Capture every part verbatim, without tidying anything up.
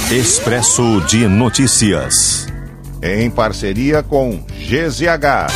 Expresso de Notícias. Em parceria com G Z H.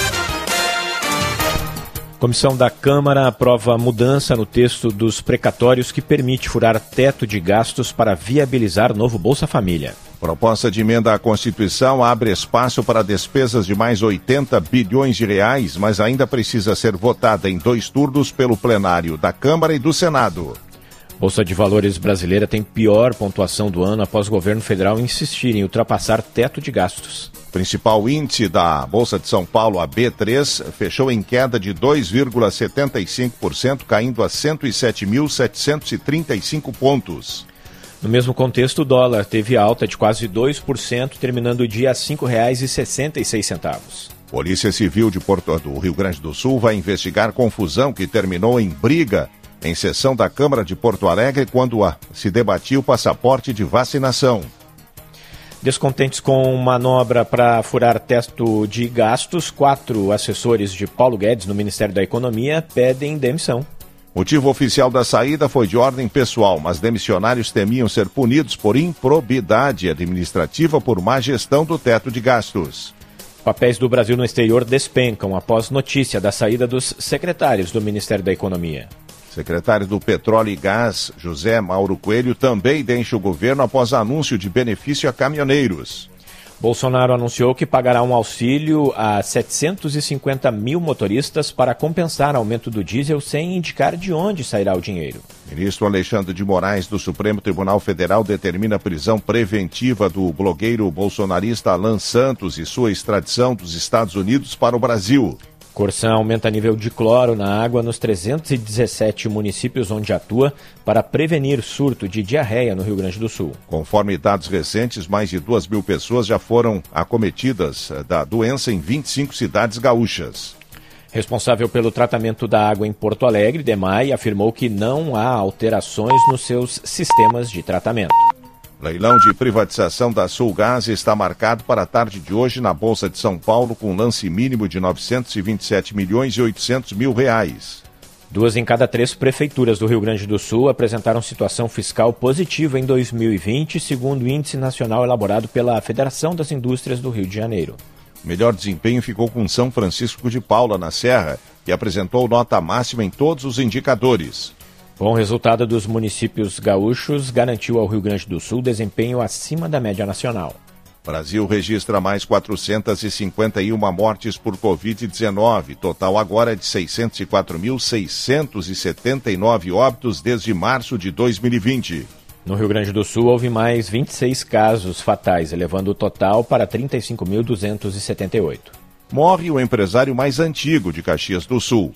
Comissão da Câmara aprova mudança no texto dos precatórios que permite furar teto de gastos para viabilizar novo Bolsa Família. Proposta de emenda à Constituição abre espaço para despesas de mais oitenta bilhões de reais, mas ainda precisa ser votada em dois turnos pelo plenário da Câmara e do Senado. Bolsa de Valores brasileira tem pior pontuação do ano após o governo federal insistir em ultrapassar teto de gastos. O principal índice da Bolsa de São Paulo, a B três, fechou em queda de dois vírgula setenta e cinco por cento, caindo a cento e sete mil setecentos e trinta e cinco pontos. No mesmo contexto, o dólar teve alta de quase dois por cento, terminando o dia a cinco reais e sessenta e seis centavos. Polícia Civil de Porto do Rio Grande do Sul vai investigar confusão que terminou em briga em sessão da Câmara de Porto Alegre quando a, se debatia o passaporte de vacinação. Descontentes com manobra para furar teto de gastos, quatro assessores de Paulo Guedes no Ministério da Economia pedem demissão. Motivo oficial da saída foi de ordem pessoal, mas demissionários temiam ser punidos por improbidade administrativa por má gestão do teto de gastos. Papéis do Brasil no exterior despencam após notícia da saída dos secretários do Ministério da Economia. Secretário do Petróleo e Gás, José Mauro Coelho, também deixa o governo após anúncio de benefício a caminhoneiros. Bolsonaro anunciou que pagará um auxílio a setecentos e cinquenta mil motoristas para compensar aumento do diesel sem indicar de onde sairá o dinheiro. Ministro Alexandre de Moraes do Supremo Tribunal Federal determina a prisão preventiva do blogueiro bolsonarista Alan Santos e sua extradição dos Estados Unidos para o Brasil. Corsã aumenta nível de cloro na água nos trezentos e dezessete municípios onde atua para prevenir surto de diarreia no Rio Grande do Sul. Conforme dados recentes, mais de duas mil pessoas já foram acometidas da doença em vinte e cinco cidades gaúchas. Responsável pelo tratamento da água em Porto Alegre, DEMAI, afirmou que não há alterações nos seus sistemas de tratamento. Leilão de privatização da Sulgás está marcado para a tarde de hoje na Bolsa de São Paulo com lance mínimo de novecentos e vinte e sete milhões e oitocentos mil reais. Duas em cada três prefeituras do Rio Grande do Sul apresentaram situação fiscal positiva em dois mil e vinte, segundo o índice nacional elaborado pela Federação das Indústrias do Rio de Janeiro. O melhor desempenho ficou com São Francisco de Paula, na Serra, que apresentou nota máxima em todos os indicadores. Bom resultado dos municípios gaúchos garantiu ao Rio Grande do Sul desempenho acima da média nacional. Brasil registra mais quatrocentas e cinquenta e uma mortes por covid dezenove, total agora de seiscentos e quatro mil seiscentos e setenta e nove óbitos desde março de dois mil e vinte. No Rio Grande do Sul houve mais vinte e seis casos fatais, elevando o total para trinta e cinco mil duzentos e setenta e oito. Morre o empresário mais antigo de Caxias do Sul.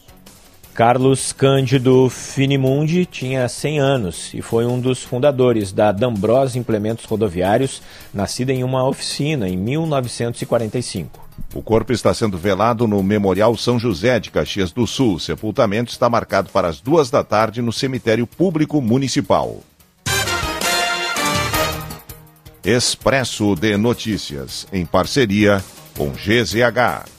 Carlos Cândido Finimundi tinha cem anos e foi um dos fundadores da D'Ambros Implementos Rodoviários, nascida em uma oficina em mil novecentos e quarenta e cinco. O corpo está sendo velado no Memorial São José de Caxias do Sul. O sepultamento está marcado para as duas da tarde no cemitério público municipal. Expresso de Notícias, em parceria com G Z H.